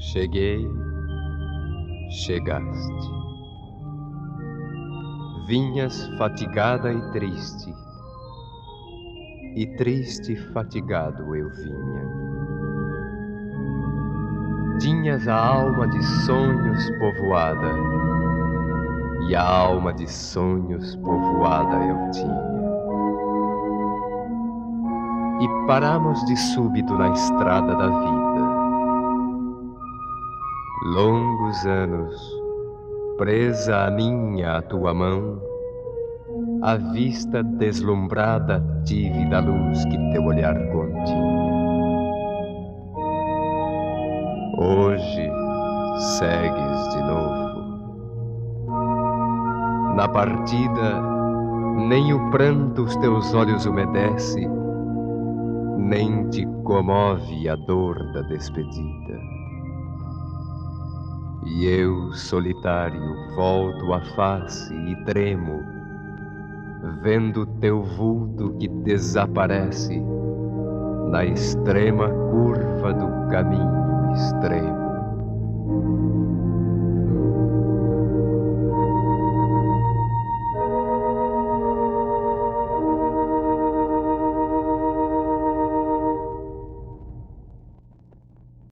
Cheguei, chegaste. Vinhas fatigada e triste e fatigado eu vinha. Tinhas a alma de sonhos povoada, e a alma de sonhos povoada eu tinha. E paramos de súbito na estrada da vida. Longos anos, presa a minha, a tua mão, a vista deslumbrada tive da luz que teu olhar continha. Hoje segues de novo. Na partida, nem o pranto os teus olhos umedece, nem te comove a dor da despedida. E eu, solitário, volto a face e tremo, vendo teu vulto que desaparece na extrema curva do caminho extremo.